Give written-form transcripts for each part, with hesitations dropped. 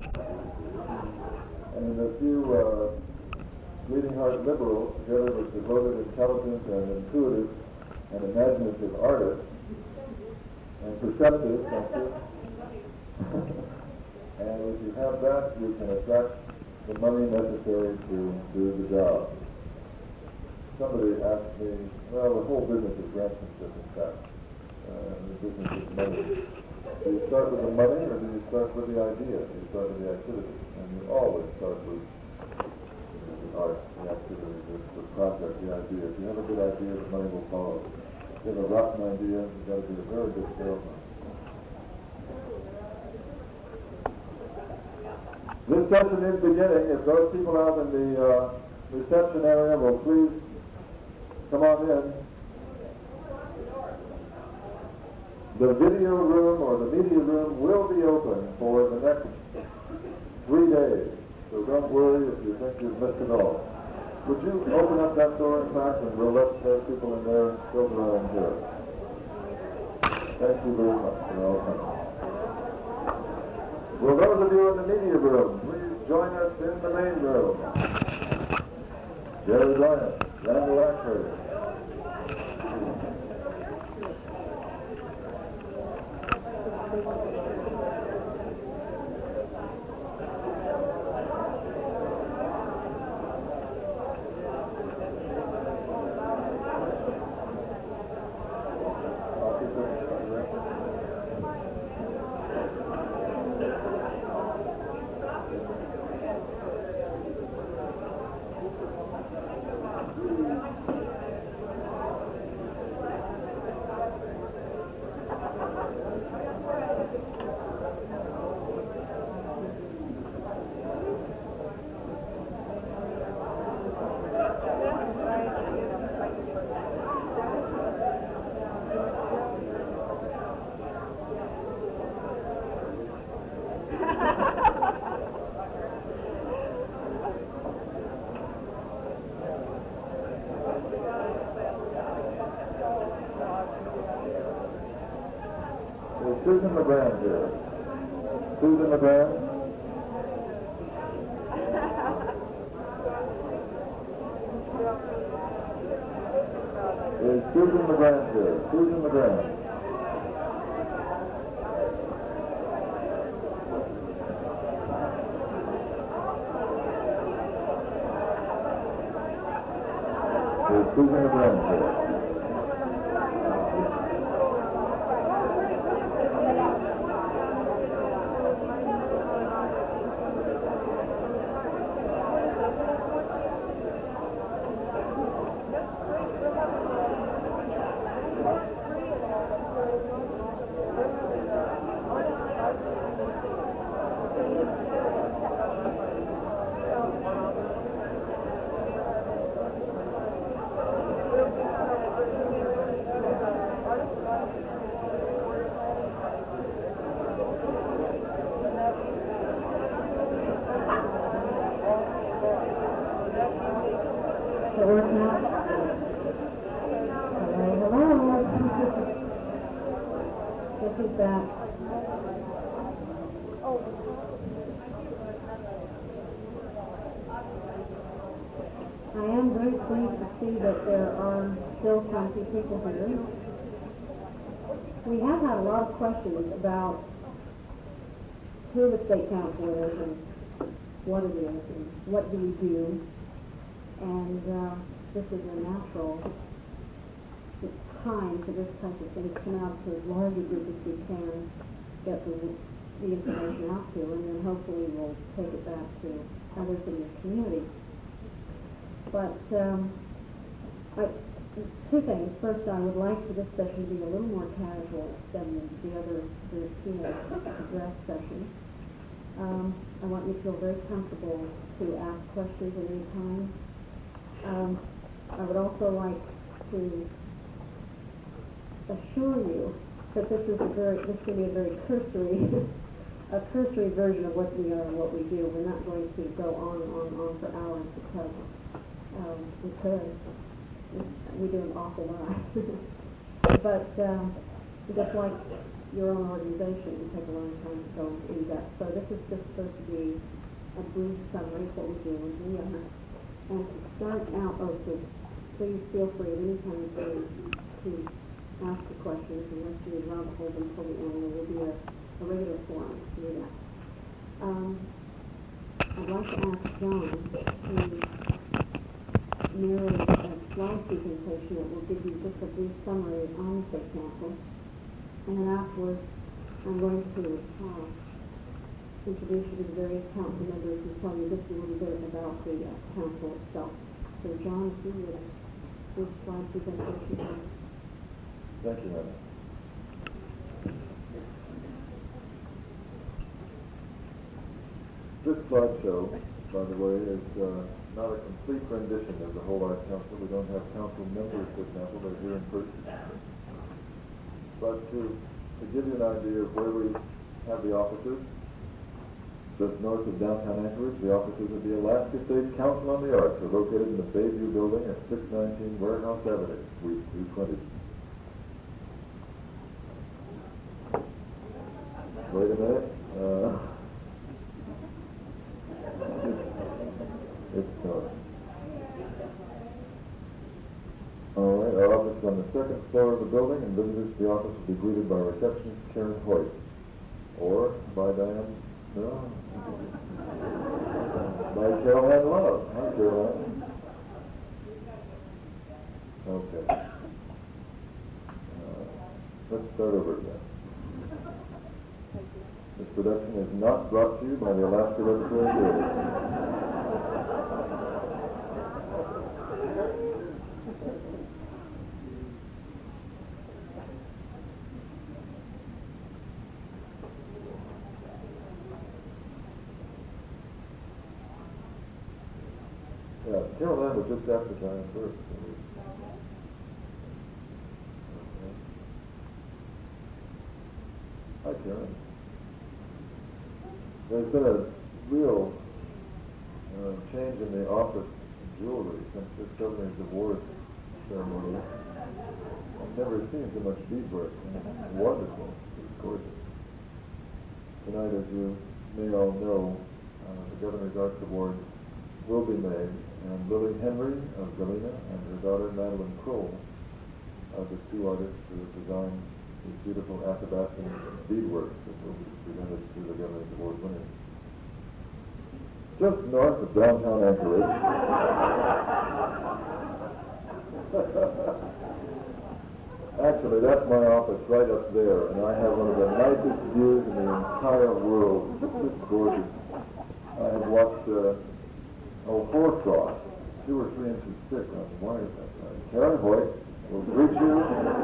And a few bleeding heart liberals, together with devoted, intelligent, and intuitive and imaginative artists, and perceptive, don't you? And if you have that, you can attract the money necessary to do the job. Somebody asked me, well, the whole business is grantsmanship, in fact. The business is money. Do you start with the money, or do you start with the idea? Do you start with the activity? And you always start with the art, the activity, the project, the idea. If you have a good idea, the money will follow. If you have a rotten idea, you've got to be a very good salesman. This session is beginning. If those people out in the reception area will please come on in. The video room or the media room will be open for the next 3 days. So don't worry if you think you've missed it all. Would you open up that door, in fact, and we'll let people in there filter around here. Thank you very much for all coming. Will those of you in the media room please join us in the main room? Jerry Bryant, Randall Ackford. Susan LeGrand here. Susan LeGrand? Is Susan LeGrand here? Susan LeGrand. Is Susan LeGrand here? People here. We have had a lot of questions about who the state council is and what it is and what do we do, and this is a natural time for this type of thing to come out to as large a group as we can get the information out to, and then hopefully we'll take it back to others in the community. But two things. First, I would like for this session to be a little more casual than the other keynote address session. I want you to feel very comfortable to ask questions at any time. I would also like to assure you that this is going to be a very cursory version of what we are and what we do. We're not going to go on and on and on for hours because we could. We do an awful lot. But just like your own organization would take a long time to go in depth. So this is just supposed to be a brief summary of what we do and we are. And to start out, so please feel free at any time to ask the questions unless you would rather hold them until the end. There will be a regular forum to do that. I'd like to ask John to narrate a slide presentation that will give you just a brief summary on the State Council. And then afterwards, I'm going to introduce you to the various council members and tell you just a little bit about the council itself. So John, if you would do the slide presentation, please. Thank you, Anna. This slideshow, by the way, is not a complete rendition of the Whole Arts Council. We don't have council members, for example, that are here in person. But to give you an idea of where we have the offices, just north of downtown Anchorage, the offices of the Alaska State Council on the Arts are located in the Bayview Building at 619 Warehouse Avenue, Suite 220. Wait a minute. It's all right, our office is on the second floor of the building, and visitors to the office will be greeted by receptionist Karen Hoyt, or by Diane, no, by Caroline Love. Hi, Caroline. Okay. Let's start over again. This production is not brought to you by the Alaska Repertory Theater. Yeah, Caroline was just after Diane first. Hi, Karen. There's been a real change in the office jewelry since this governor's award ceremony. I've never seen so much beadwork, and it's wonderful. It's gorgeous. Tonight, as you may all know, the Governor's Arts Awards will be made, and Lily Henry of Galena and her daughter Madeline Kroll are the two artists who have designed these beautiful Athabascan beadworks that will be presented to the Governor's Award winners. Just north of downtown Anchorage. Actually, that's my office right up there, and I have one of the nicest views in the entire world. It's just gorgeous. I have watched a hoarfrost, 2 or 3 inches thick on the wires that time. Karen Hoyt will greet you,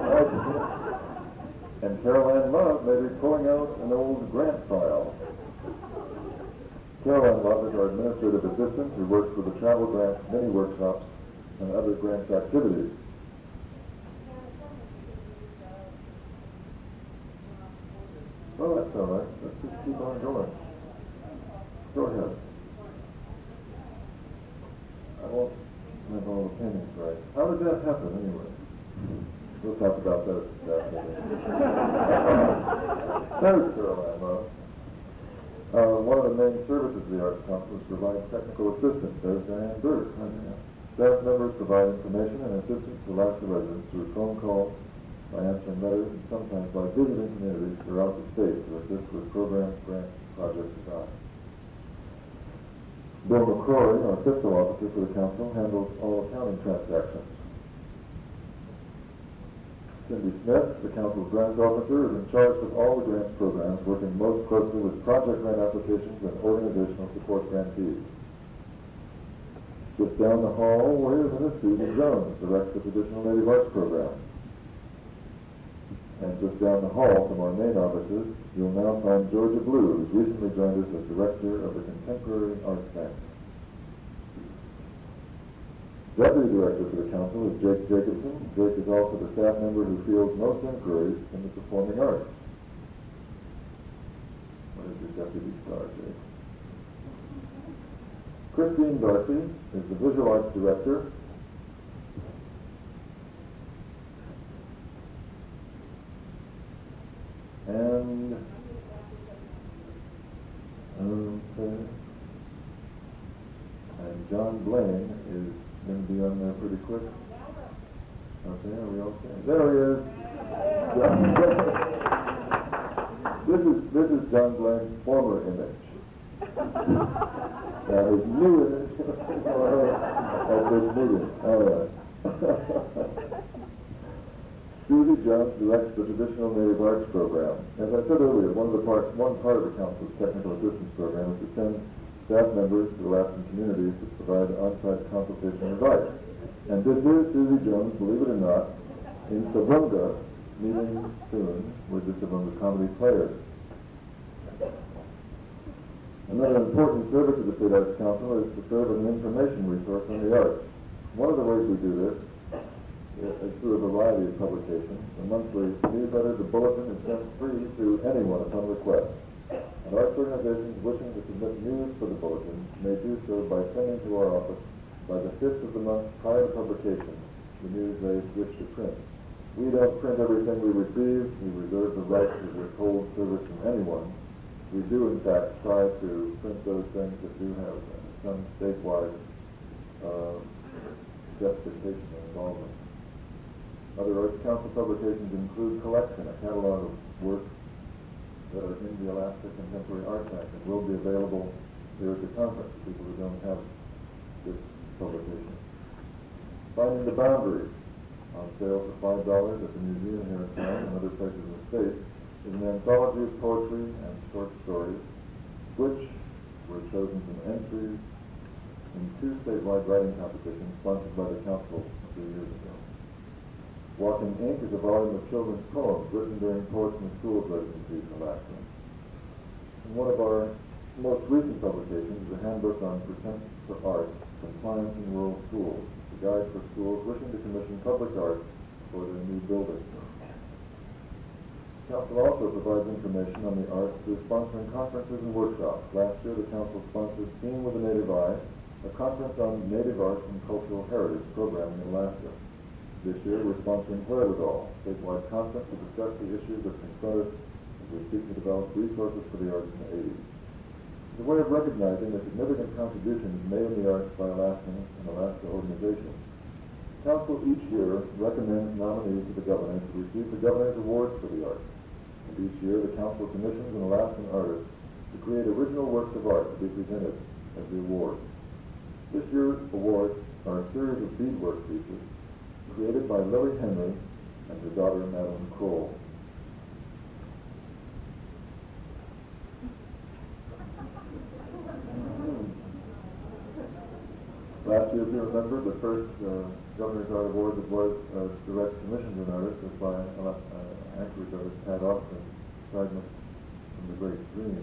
and Caroline Love may be pulling out an old grant file. Caroline Love is our administrative assistant who works with the travel grants, mini workshops, and other grants activities. Well, that's all right. Let's just keep on going. Go ahead. I won't have all the paintings right. How did that happen, anyway? We'll talk about that at the staff meeting. There's Caroline Love. One of the main services of the Arts Council is to provide technical assistance. There's Diane Burke. Staff members provide information and assistance to Alaska residents through phone calls, by answering letters, and sometimes by visiting communities throughout the state to assist with programs, grants, and project design. Bill McCrory, our fiscal officer for the council, handles all accounting transactions. Cindy Smith, the council's grants officer, is in charge of all the grants programs, working most closely with project grant applications and organizational support grantees. Just down the hall, wait a minute, Susan Jones directs the Traditional Native Arts program. And just down the hall from our main offices, you'll now find Georgia Blue, who's recently joined us as director of the Contemporary Arts Bank. Deputy director for the council is Jake Jacobson. Jake is also the staff member who fields most inquiries in the performing arts. What is your deputy star, Jake? Christine Darcy is the visual arts director. And okay. And John Blaine is going to be on there pretty quick. Okay, are we okay? There he is. This is John Blaine's former image. His new image at this meeting. All right. Susie Jones directs the Traditional Native Arts Program. As I said earlier, one part of the Council's Technical Assistance Program is to send staff members to the Alaskan communities to provide on-site consultation and advice. And this is Susie Jones, believe it or not, in Savunga, meeting soon with the Savunga Comedy Players. Another important service of the State Arts Council is to serve as an information resource on the arts. One of the ways we do this is through a variety of publications. A monthly newsletter, the bulletin, is sent free to anyone upon request. And arts organizations wishing to submit news for the bulletin may do so by sending to our office by the 5th of the month prior to publication the news they wish to print. We don't print everything we receive. We reserve the right to withhold service from anyone. We do, in fact, try to print those things that do have some statewide justification and involvement. Other Arts Council publications include Collection, a catalog of works that are in the Alaska Contemporary Art Bank and will be available here at the conference for people who don't have this publication. Finding the Boundaries, on sale for $5 at the museum here in town and other places in the state, is an anthology of poetry and short stories, which were chosen from entries in 2 statewide writing competitions sponsored by the Council a few years ago. Walking Ink is a volume of children's poems written during Poets in the Schools residency in Alaska. And one of our most recent publications is a handbook on Percent for Art, Compliance in Rural Schools, a guide for schools wishing to commission public art for their new buildings. The Council also provides information on the arts through sponsoring conferences and workshops. Last year, the Council sponsored Seeing with a Native Eye, a conference on native arts and cultural heritage programming in Alaska. This year, we're sponsoring Wherewithal, a statewide conference to discuss the issues that confront us as we seek to develop resources for the arts in the 80s. It's a way of recognizing the significant contributions made in the arts by Alaskans and Alaska organizations. Council each year recommends nominees to the Governor to receive the Governor's Awards for the Arts. And each year, the Council commissions an Alaskan artist to create original works of art to be presented as the award. This year's awards are a series of beadwork pieces created by Lily Henry and her daughter Madeline Kroll. Last year, if you remember, the first Governor's Art Award that was direct commissioned to an artist was by Anchorage artist Pat Austin, Fragment from the Great Dream.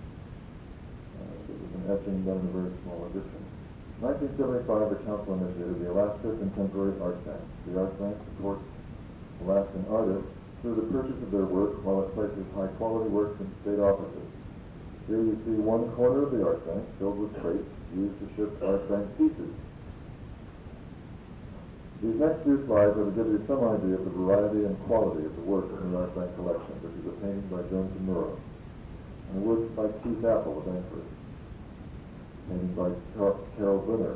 It was an etching done in a very small edition. In 1975, the Council initiated the Alaska Contemporary Art Bank. The Art Bank supports Alaskan artists through the purchase of their work while it places high-quality works in state offices. Here you see one corner of the Art Bank filled with crates used to ship Art Bank pieces. These next few slides are to give you some idea of the variety and quality of the work in the Art Bank collection. This is a painting by Joan Tamura, and a work by Keith Apple of Anchorage, painted by Carol Winner,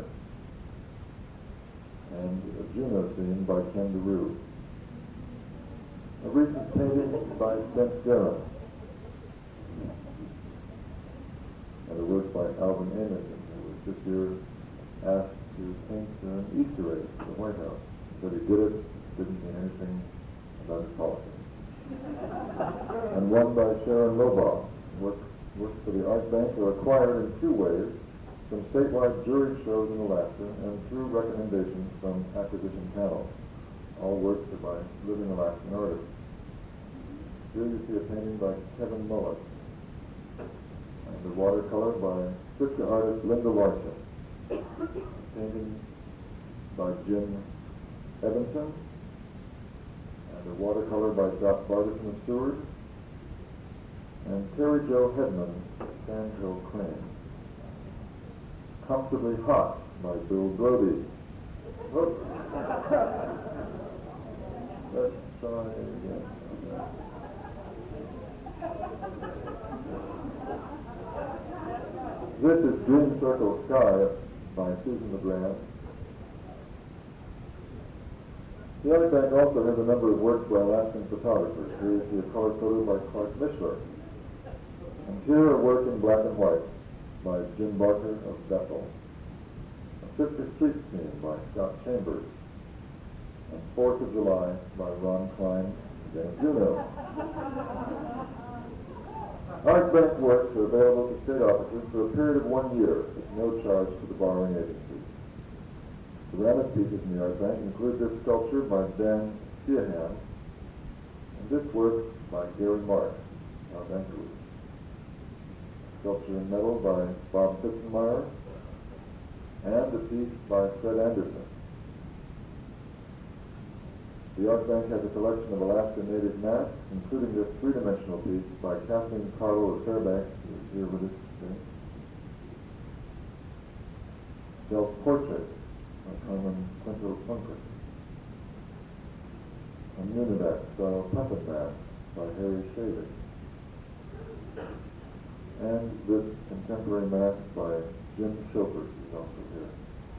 and a Juno scene by Ken DeRue. A recent painting by Spence Garham, and a work by Alvin Amison, who was this year asked to paint an Easter egg for the White House. He said he did it, didn't mean anything about his politics. And one by Sharon Lobaugh. Works for the Art Bank are acquired in 2 ways: from statewide jury shows in Alaska and through recommendations from acquisition panels. All works are by living Alaskan artists. Here you see a painting by Kevin Mullet, and a watercolor by Sitka artist Linda Larson. Painting by Jim Evanson, and a watercolor by Doc Bardison of Seward, and Terry Jo Hedman's Sandhill Crane. Comfortably Hot by Bill Brody. Oops. Let's try again. This is Dream Circle Sky by Susan LeGrand. The Art Bank also has a number of works by Alaskan photographers. Here you see a color photo by Clark Mishler. And here a work in black and white by Jim Barker of Bethel. A Sitka Street Scene by Scott Chambers. And 4th of July by Ron Klein, again of Juneau. Art Bank works are available to state officers for a period of 1 year at no charge to the borrowing agencies. Ceramic pieces in the Art Bank include this sculpture by Dan Skiahan and this work by Gary Marks of Vancouver. Sculpture in metal by Bob Fissenmeyer and a piece by Fred Anderson. The Art Bank has a collection of Alaska Native masks, including this three-dimensional piece by Kathleen Carlo of Fairbanks, who is here with us today. Self-portrait by Carmen Quinto Plunkett. A Nunavak-style puppet mask by Harry Shaver. And this contemporary mask by Jim Chopert is also here.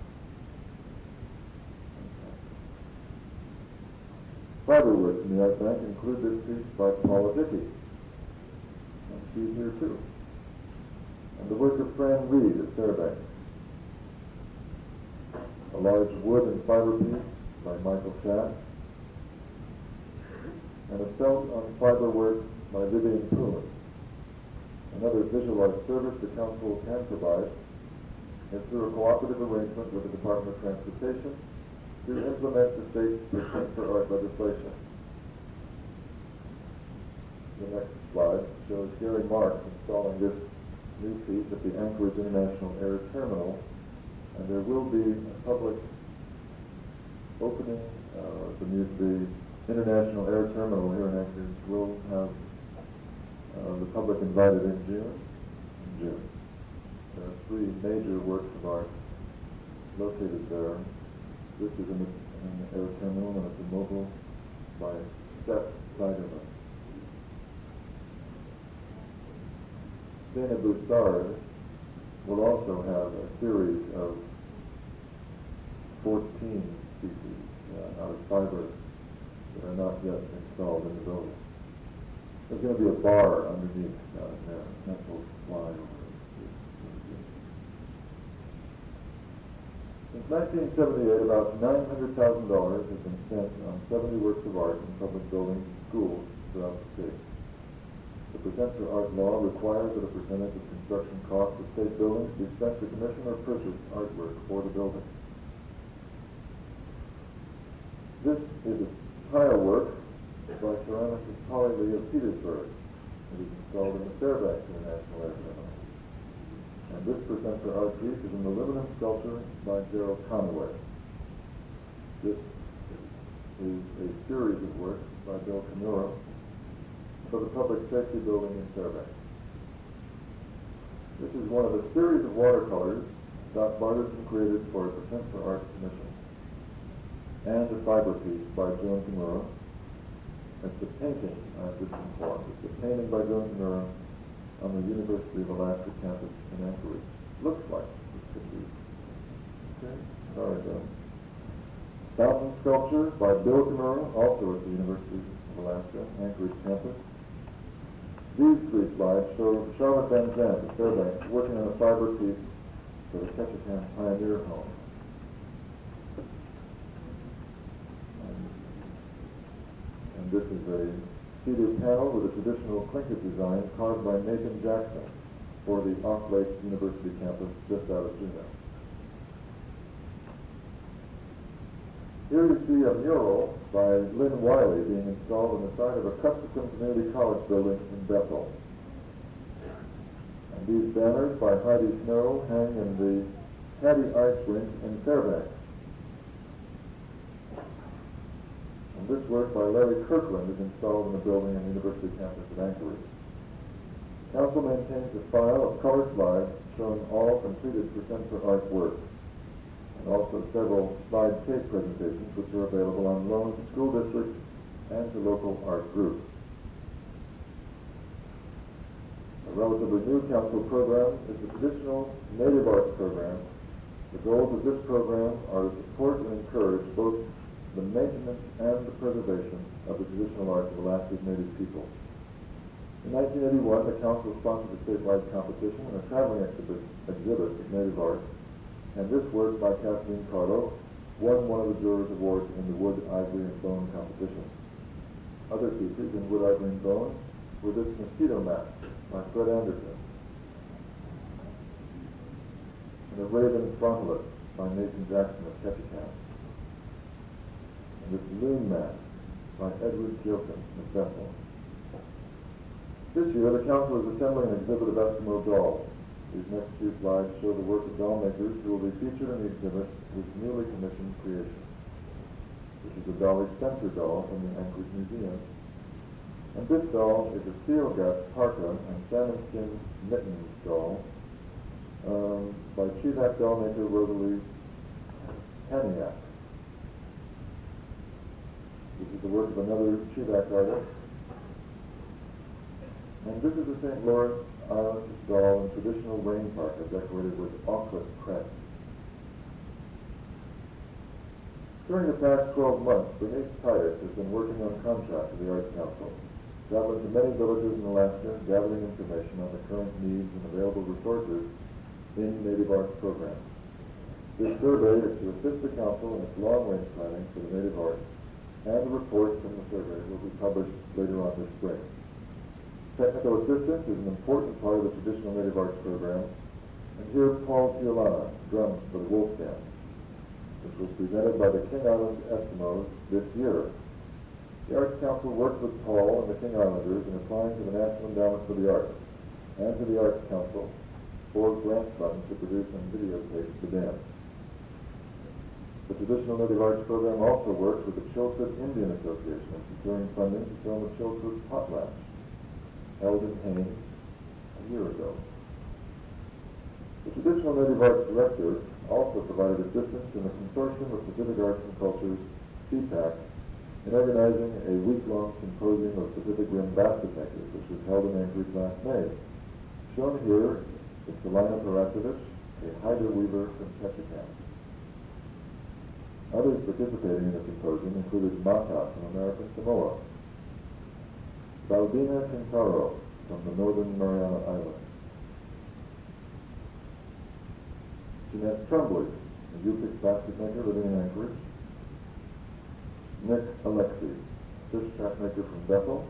Fiber works in the Art Bank include this piece by Paula Dickey. And she's here too. And the work of Fran Reed at Fairbanks. A large wood and fiber piece by Michael Schass. And a felt on fiber work by Vivian Poon. Another visual art service the Council can provide is through a cooperative arrangement with the Department of Transportation to implement the state's Percent for Art legislation. The next slide shows Gary Marks installing this new piece at the Anchorage International Air Terminal, and there will be a public opening. The International Air Terminal here in Anchorage will have the public invited in June. There are 3 major works of art located there. This is an air terminal, and it's a mobile by Seth Seiderman. Dana Boussard will also have a series of 14 pieces out of fiber that are not yet installed in the building. There's going to be a bar underneath there, and that will fly over. Since 1978, about $900,000 has been spent on 70 works of art in public buildings and schools throughout the state. The Percent for Art law requires that a percentage of construction costs of state buildings be spent to commission or purchase artwork for the building. This is a tile work by ceramicist Polly Lee of Petersburg. It is installed in the Fairbanks International Air Terminal. And this Percent for Art piece is an aluminum sculpture by Gerald Conway. This is a series of works by Bill Kimura for the Public Safety Building in Fairbanks. This is one of a series of watercolors Doc Barterson created for a Percent for Art commission. And a fiber piece by Joan Kimura. It's a painting, I've just informed. It's a painting by Joan Kimura on the University of Alaska campus in Anchorage. Looks like it could be. Okay, sorry, Joan. Fountain sculpture by Bill Kimura, also at the University of Alaska, Anchorage campus. These 3 slides show Charlotte Van Zandt at Fairbanks working on a fiber piece for the Ketchikan Pioneer Home. And this is a cedar panel with a traditional Tlingit design carved by Nathan Jackson for the Ock Lake University campus just out of Juneau. Here you see a mural by Lynn Wiley being installed on the side of a Kuskokwim Community College building in Bethel. And these banners by Heidi Snow hang in the Hattie Ice Rink in Fairbanks. And this work by Larry Kirkland is installed in the building on the University campus at Anchorage. Council maintains a file of color slides showing all completed Percent for Art works, and also several slide tape presentations which are available on loan to school districts and to local art groups. A relatively new council program is the traditional Native Arts program. The goals of this program are to support and encourage both the maintenance and the preservation of the traditional arts of Alaska's Native people. In 1981, the council sponsored a statewide competition and a traveling exhibit of Native art, and this work by Kathleen Carlo won one of the jurors' awards in the Wood, Ivory, and Bone competition. Other pieces in Wood, Ivory, and Bone were this mosquito mask by Fred Anderson, and a raven frontalet by Nathan Jackson of Ketchikan, and this loon mask by Edward Gilpin of Bethel. This year, the council is assembling an exhibit of Eskimo dolls. These next few slides show the work of doll makers who will be featured in the exhibit with newly commissioned creations. This is a Dolly Spencer doll from the Anchorage Museum. And this doll is a seal gut parka and salmon skin mittens doll by Chivak doll maker Rosalie Haniak. This is the work of another Chivak artist. And this is a St. Lawrence Island doll in traditional rain parka decorated with auklet press. During the past 12 months, Bernice Titus has been working on contract with the Arts Council, traveling to many villages in Alaska, gathering information on the current needs and available resources in Native Arts programs. This survey is to assist the Council in its long-range planning for the Native Arts, and the report from the survey will be published later on this spring. Technical assistance is an important part of the traditional Native Arts program, and here Paul Tiolana drums for the Wolf Dance, which was presented by the King Island Eskimos this year. The Arts Council worked with Paul and the King Islanders in applying to the National Endowment for the Arts and to the Arts Council for grant funds to produce and videotape the dance. The traditional Native Arts program also worked with the Chilkoot Indian Association in securing funding to film the Chilkoot Potlatch, held in Haines a year ago. The traditional Native Arts director also provided assistance in the Consortium of Pacific Arts and Cultures, CPAC, in organizing a week-long symposium of Pacific Rim basket makers, which was held in Anchorage last May. Shown here is Selina Parakovich, a Hydra weaver from Ketchikan. Others participating in the symposium included Mata from American Samoa, Balbina Quintaro from the Northern Mariana Islands, Jeanette Tremblay, a Yupik basket maker living in Anchorage, Nick Alexi, fish trap maker from Bethel,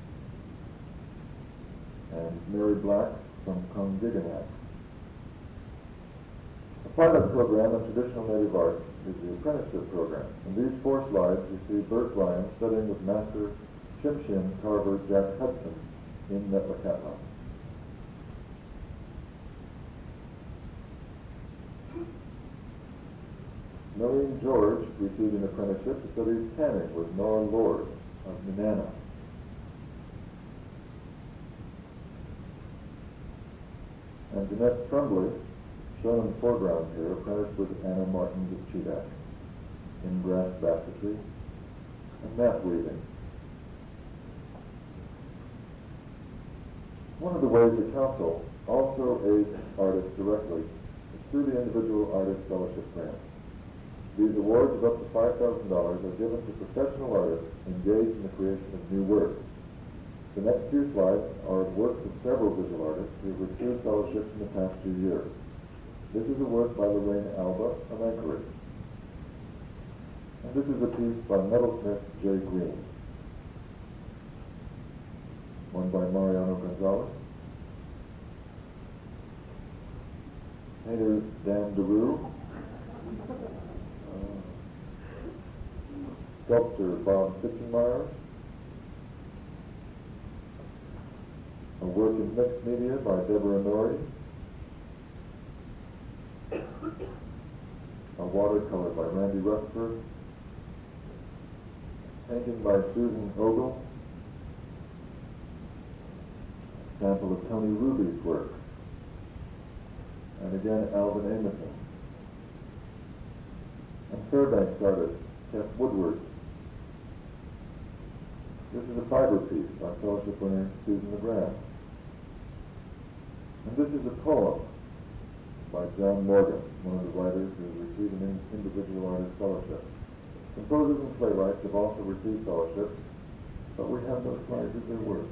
and Mary Black from Condiganak. A pilot program in traditional Native Arts is the apprenticeship program. In these 4 slides, you see Bert Ryan studying with Master Chimshin carver Jack Hudson in Metlakatla. Noreen George received an apprenticeship to study tanning with Nora Lord of Nenana. And Jeanette Tremblay, shown in the foreground here, apprenticed with Anna Martins of Chivak in brass basketry and mat weaving. One of the ways the Council also aids artists directly is through the Individual Artist Fellowship Grant. These awards of up to $5,000 are given to professional artists engaged in the creation of new work. The next few slides are of works of several visual artists who have received fellowships in the past 2 years. This is a work by Lorraine Alba of Anchorage. And this is a piece by metalsmith Jay Green. One by Mariano Gonzalez. Painter Dan DeRue. Sculptor Bob Fitzenmeyer. A work in mixed media by Deborah Norrie. A watercolor by Randy Rutherford. Painting by Susan Ogle. Sample of Tony Ruby's work. And again, Alvin Amison. And Fairbanks artist, Tess Woodward. This is a fiber piece by fellowship winner Susan LeGrand. And this is a poem by John Morgan, one of the writers who received an individual artist fellowship. Composers and playwrights have also received fellowship, but we have no slides of their work.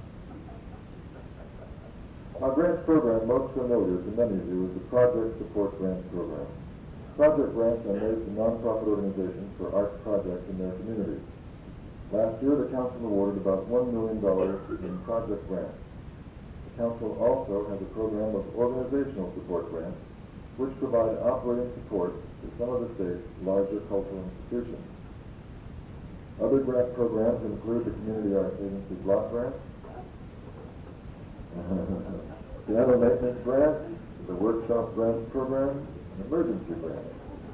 Our grants program, most familiar to many of you, is the Project Support Grants Program. Project grants are made to nonprofit organizations for art projects in their communities. Last year, the Council awarded about $1 million in project grants. The Council also has a program of organizational support grants, which provide operating support to some of the state's larger cultural institutions. Other grant programs include the Community Arts Agency block grants, piano maintenance grants, the Workshop Grants Program, and emergency grants.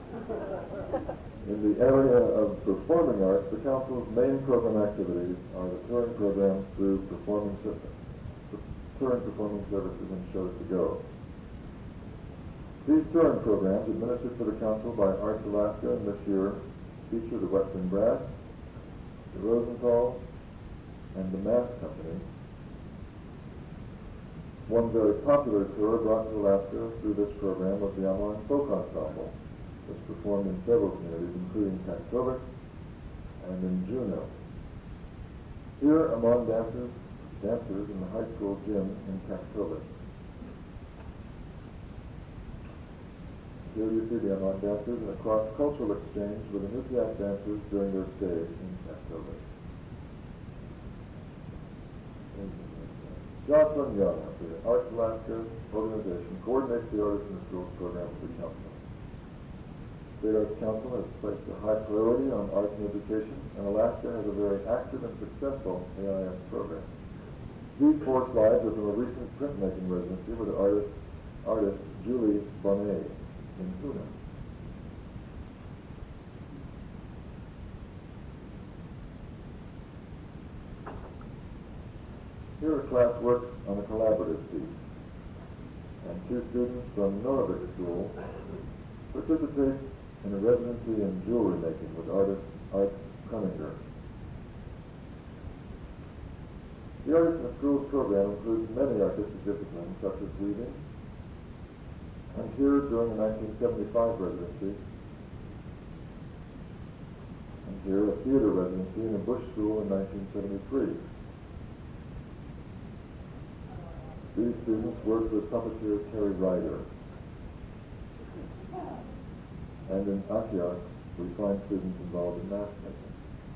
In the area of performing arts, the Council's main program activities are the touring programs through touring performing services and shows to go. These touring programs, administered for the Council by Arts Alaska, and this year feature the Western Brass, the Rosenthal, and the Mass Company. One very popular tour brought to Alaska through this program was the Online Folk Ensemble, which performed in several communities, including Kaktovik and in Juneau. Here, among dancers in the high school gym in Kaktovik. Here you see the Amman dancers in a cross-cultural exchange with the Nukyak dancers during their stay in Kaktovik. Jocelyn Young of the Arts Alaska organization coordinates the Artists in the Schools program with the Council. The State Arts Council has placed a high priority on arts and education, and Alaska has a very active and successful AIS program. These 4 slides are from a recent printmaking residency with the artist Julie Bonnet in Pune. Here a class works on a collaborative piece, and 2 students from Noravik School participate in a residency in jewelry making with artist Art Cunninger. The Artists in the Schools program includes many artistic disciplines such as weaving, and here during the 1975 residency, and here a theater residency in a Bush school in 1973. These students worked with puppeteer Terry Ryder. And in Akiak, we find students involved in mask making.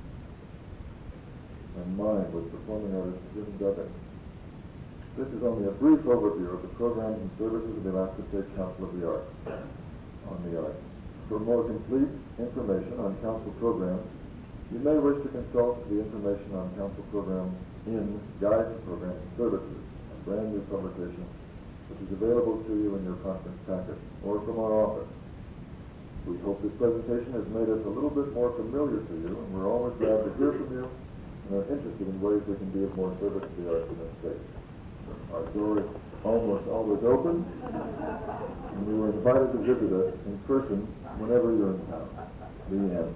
And mine with performing artist Jim Duggan. This is only a brief overview of the programs and services of the Alaska State Council of the Arts on the arts. For more complete information on Council programs, you may wish to consult the information on Council programs in Guide to Programs and Services, brand new publication, which is available to you in your conference packets or from our office. We hope this presentation has made us a little bit more familiar to you, and we're always glad to hear from you and are interested in ways we can be of more service to the arts in this state. Our door is almost always open, and you are invited to visit us in person whenever you're in town. The end.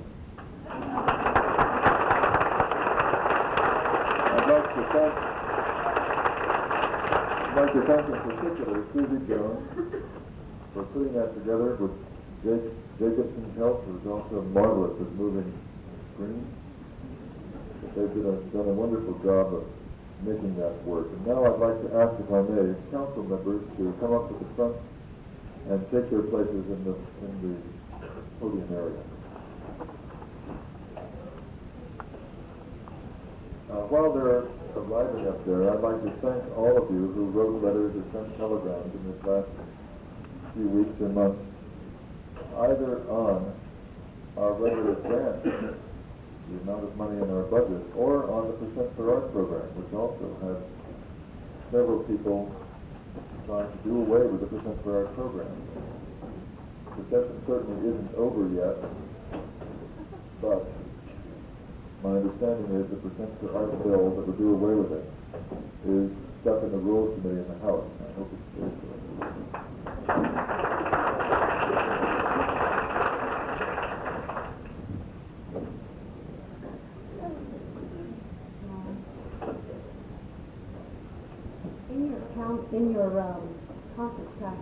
I'd like to thank in particular Susie Jones for putting that together with Jacobson's help, who's also marvelous at moving screens. They've done a wonderful job of making that work. And now I'd like to ask, if I may, council members to come up to the front and take their places in the podium area. While they're arriving up there, I'd like to thank all of you who wrote letters or sent telegrams in this last few weeks and months, either on our regular grant, the amount of money in our budget, or on the Percent for Art program, which also had several people trying to do away with the Percent for Art program. The session certainly isn't over yet, but my understanding is the Percent for Art bill that would do away with it is stuck in the Rules Committee in the House. I hope it stays there. In your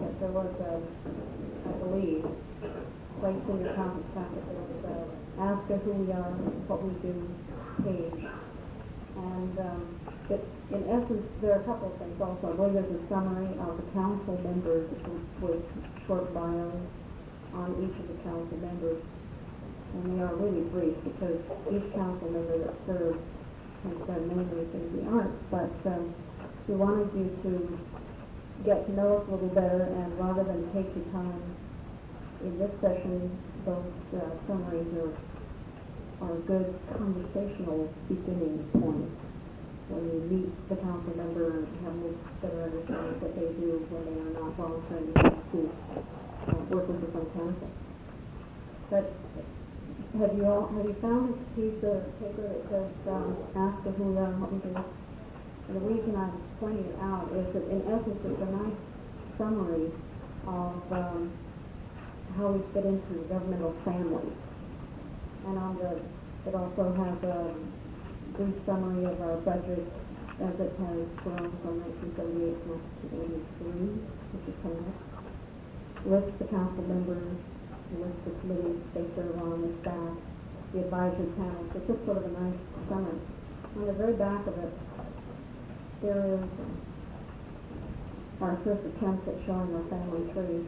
packet, there was I believe, placed in your conference packet, there was ask us who we are, what we do page. And in essence, there are a couple of things also. I believe there's a summary of the council members with short bios on each of the council members. And they are really brief because each council member that serves has done many things in the arts. But we wanted you to get to know us a little better, and rather than take your time in this session, those summaries are good conversational beginning points when you meet the council member and have a better understanding of what they do when they are not volunteering to work with us on council. But have you found this piece of paper that says ask us who we are and what we do? And the reason I'm pointing it out is that in essence it's a nice summary of how we fit into the governmental family. And it also has a brief summary of our budget as it has grown from 1978 to 1983, which is coming up. List the council members, list the committees they serve on, the staff, the advisory panels. It's just sort of a nice summary. On the very back of it, there is our first attempt at showing our family tree.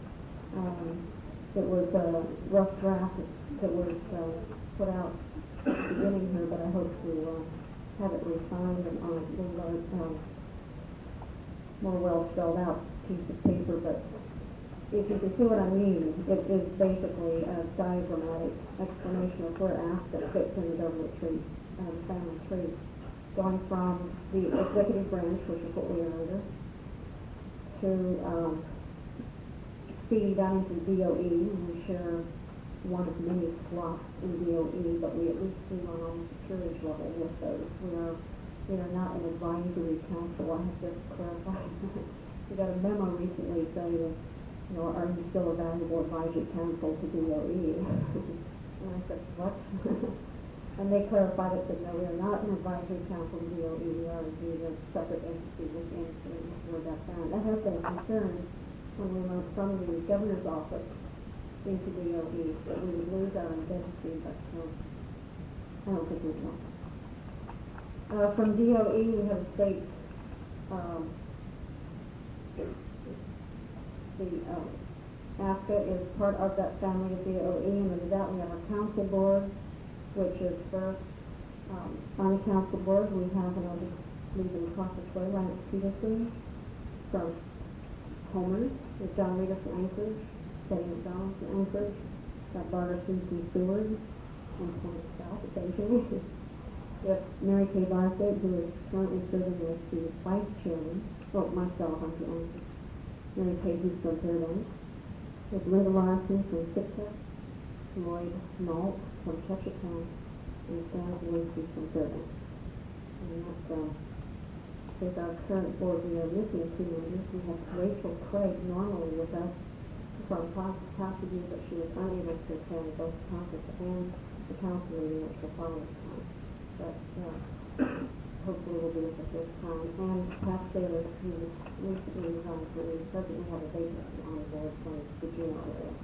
It was a rough draft that was put out at the beginning here, but I hope to have it refined and on a little more well spelled out piece of paper. But if you can see what I mean, it is basically a diagrammatic explanation of where ASCA fits in the government tree, the family tree, going from the executive branch, which is what we are under, to feeding down into the DOE, and we share one of many slots in DOE, but we at least feel on almost a peerage level with those. We are not an advisory council. I have just clarified. We got a memo recently saying, are you still a valuable advisory council to DOE? And I said, what? And they clarified it, said, no, we are not an advisory council to DOE. We are indeed a separate entity within where that found. That has been a concern when we went from the governor's office into DOE, that we would lose our identity, but I don't think we will. From DOE, we have a state, ASCA is part of that family of DOE, and under that we have our council board, which is first, on the council board we have, and I'll just leave them across the way, Lance Peterson from Homer, with John Reeder from Anchorage, Betty McDonald from Anchorage, got Barbara Sue from Seward, and Point South occasionally. We have Mary Kay Bartlett, who is currently serving as the vice chairman. Well, myself, I'm the Anchorage. Mary Kay, who's from Fairbanks. We have Linda Larson from Sitka, Lloyd Nault from Ketchikan, and Stan Zielinski from Fairbanks. And that is our current board. We are missing 2 members. We have Rachel Craig normally with us from past years, but she was unable to attend both the conference and the council meeting, which will follow this time. But hopefully will be with us this time. And Pat Saylor, who recently resigned, so we presently have a vacancy on the board from the Juneau area.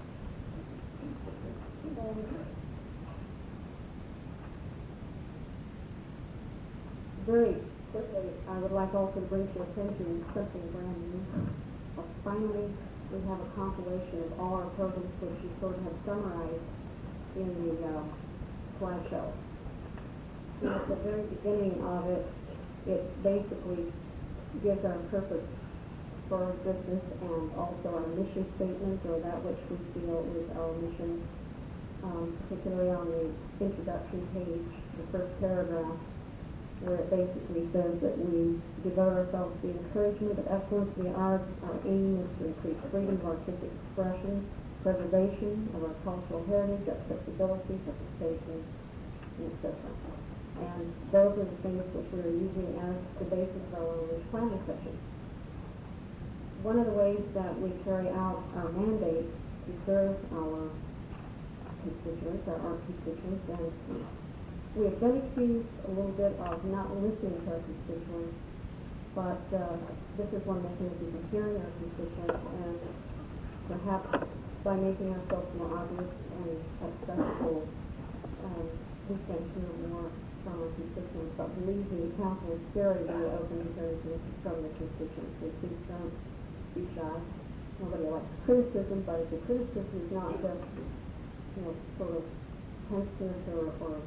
Very quickly, I would like also to bring to your attention something brand new. Finally, we have a compilation of all our programs which we sort of have summarized in the slideshow. At the very beginning of it, it basically gives our purpose for existence and also our mission statement, or that which we feel is our mission, particularly on the introduction page, the first paragraph, where it basically says that we devote ourselves to the encouragement of excellence in the arts. Our aim is to increase freedom of artistic expression, preservation of our cultural heritage, accessibility, participation, etc. And those are the things which we're using as the basis of our long-range planning session. One of the ways that we carry out our mandate to serve our constituents, our art constituents, and we have been accused a little bit of not listening to our constituents but this is one mechanism for hearing our constituents, and perhaps by making ourselves more obvious and accessible, we can hear more from our constituents. But believe me, the council is very, very open to hearing from the constituents. So please don't be shy. Nobody likes criticism, but if the criticism is not just, sort of tenseness or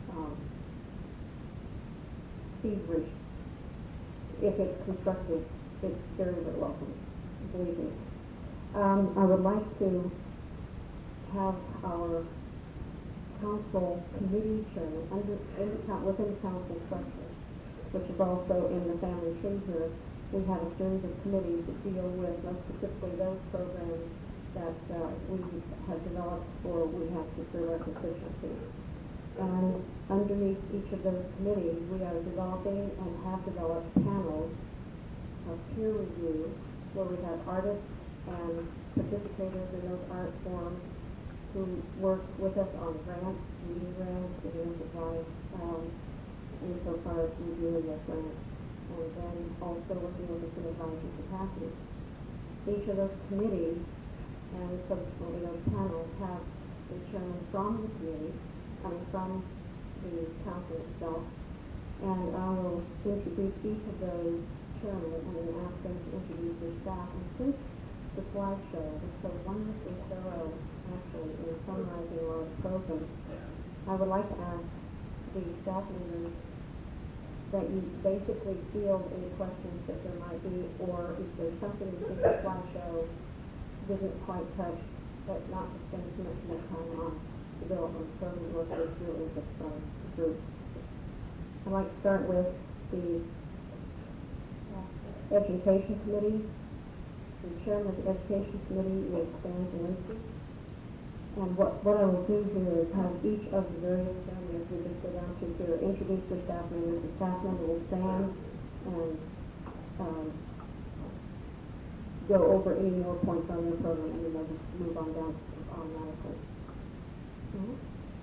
feverish, if it's constructive, it's very, very welcome. Believe me. I would like to have our council committee chairman within the council structure, which is also in the family tree here. We have a series of committees that deal with most specifically those programs that we have developed or we have to serve our constituency. And underneath each of those committees, we are developing and have developed panels of peer review where we have artists and participators in those art forms who work with us on grants, reading grants, giving us advice insofar as reviewing their grants, and then also working with us in advisory capacity. Each of those committees and subsequently those panels have a chairman from the committee, from the council itself, and I will introduce each of those chairmen and then ask them to introduce their staff. And since the slideshow was so wonderfully thorough, actually, in summarizing our programs, I would like to ask the staff members that you basically field any questions that there might be, or if there's something in the slideshow didn't quite touch, but not to spend too much time on the development program unless there's real interest from the group. I'd like to start with the Education Committee. The chairman of the Education Committee is Stan Zielinski. And what I will do here is have each of the various chairmen, as we just go down through here, introduce their staff members. The staff member will stand and go over any more points on their program, and then they'll just move on down automatically. Mm-hmm.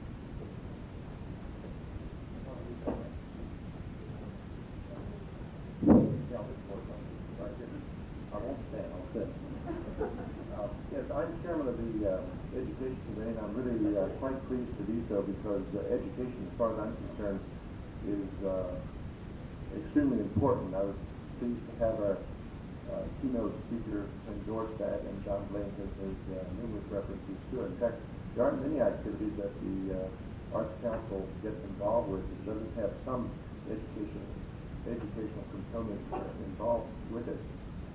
Yes, I'm chairman of the Education Committee, and I'm really quite pleased to do so because education, as far as I'm concerned, is extremely important. I was pleased to have our keynote speaker endorse that, and John Blank has numerous references to it. In fact, there aren't many activities that the Arts Council gets involved with that doesn't have some educational component involved with it.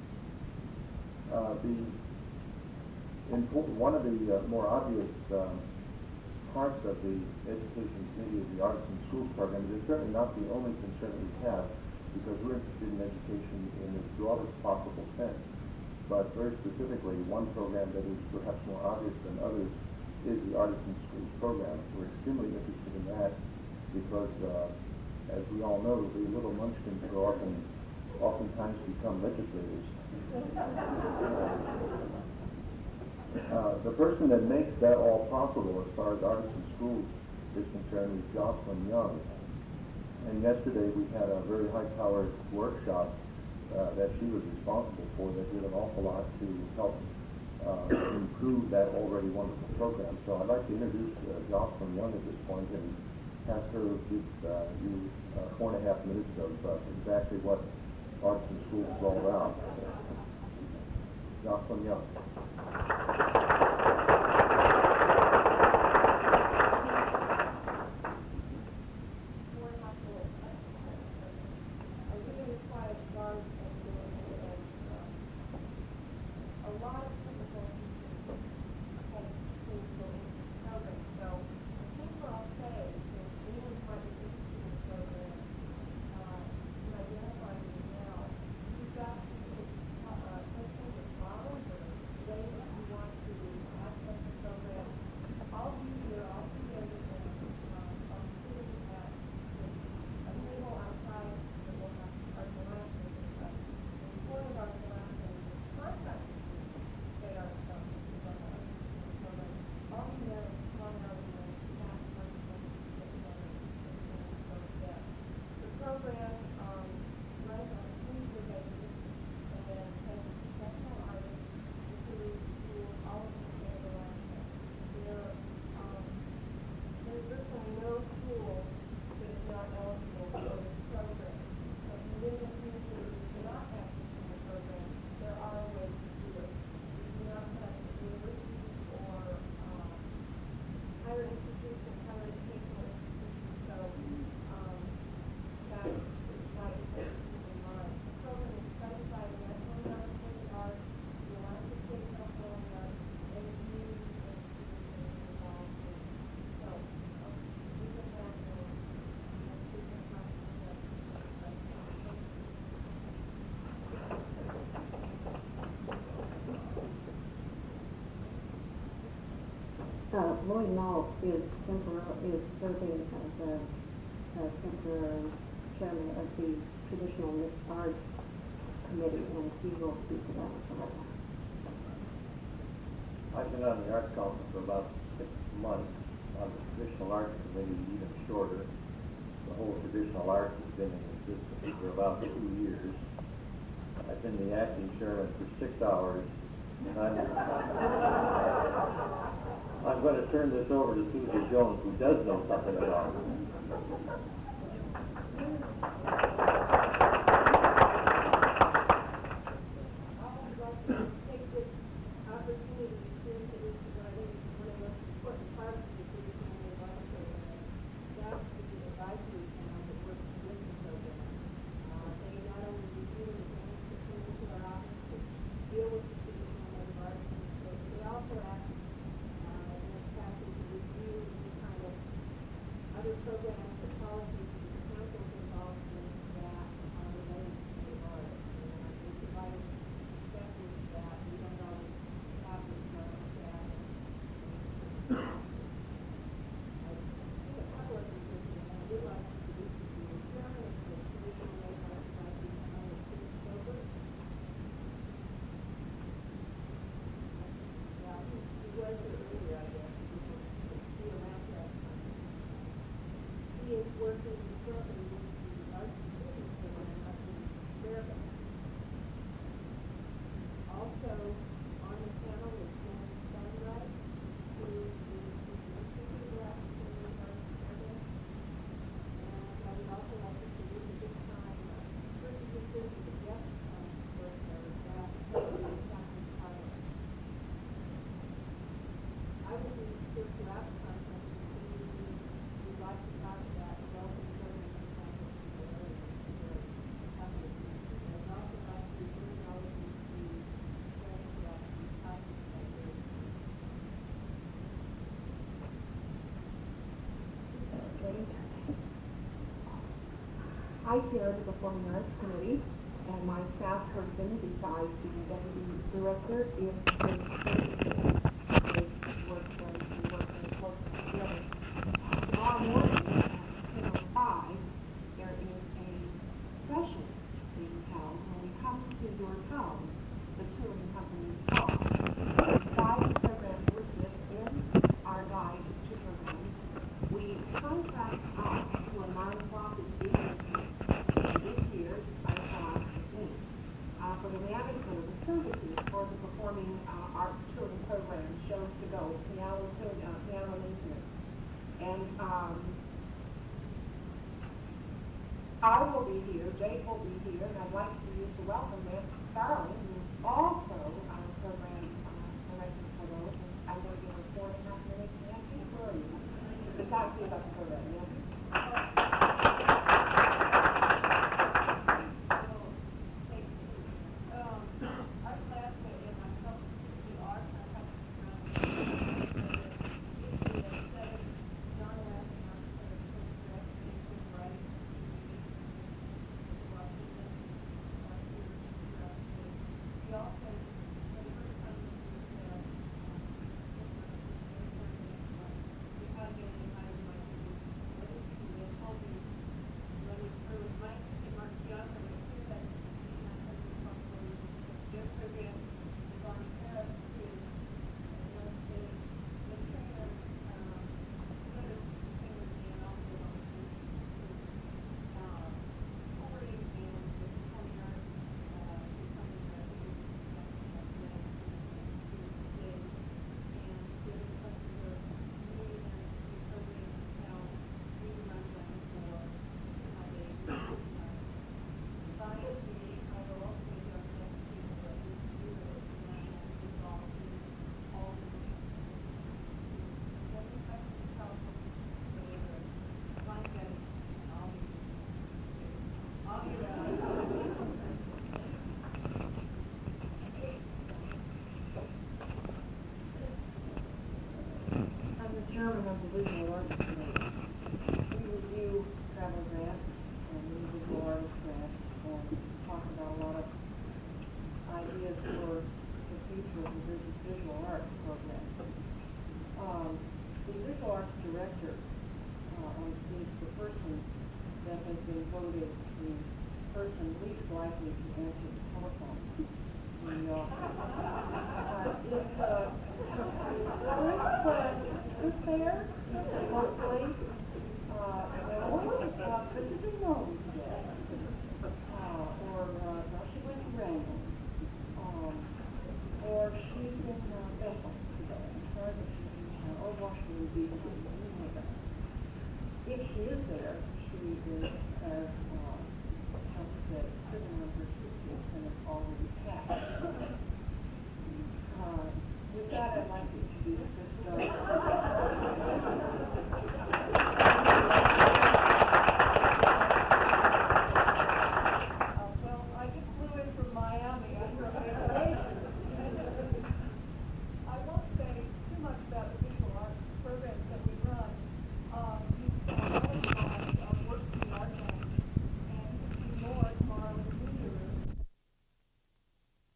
One of the more obvious parts of the Education Committee is the Arts and Schools program. It is certainly not the only concern we have, because we're interested in education in its broadest possible sense. But very specifically, one program that is perhaps more obvious than others is the Artisan Schools program. We're extremely interested in that because, as we all know, the little munchkins grow up and oftentimes become legislators. The person that makes that all possible as far as Artisan Schools is concerned is Jocelyn Young. And yesterday we had a very high-powered workshop that she was responsible for that did an awful lot to help improve that already wonderful program. So I'd like to introduce Jocelyn Young at this point and have her give you 4.5 minutes of exactly what Artisan Schools is all about. Jocelyn Young. Lloyd Malt is serving as a temporary chairman of the Traditional Arts Committee, and he will speak to that for right now. I've been on the Arts Council for about 6 months, on the Traditional Arts Committee even shorter. The whole traditional arts has been in existence for about 2 years. I've been the acting chairman for 6 hours, and I'm going to turn this over to Susie Jones, who does know something about it. I chair the Performing Arts Committee, and my staff person, besides the deputy director, is the superintendent. They work very closely together. Tomorrow morning at 10:05, there is a session being held when we come to your town, the touring companies talk. Besides the programs listed in our guide to programs, we contract out to a nonprofit agency. This year, it's by John Smith, for the management of the services for the Performing Arts Touring Program, shows to go, piano maintenance. And I will be here, Jake will be here, and I'd like for you to welcome Nancy Starling, who is also our program director for those. And I'm going to give her 4.5 minutes. Nancy, where are you? To talk to you about the program. Nancy? Chairman of the Visual Arts Committee. We review travel grants and visual arts grants and talk about a lot of ideas for the future of the visual arts program. to answer the telephone in the office. Is this there? Hopefully. Chris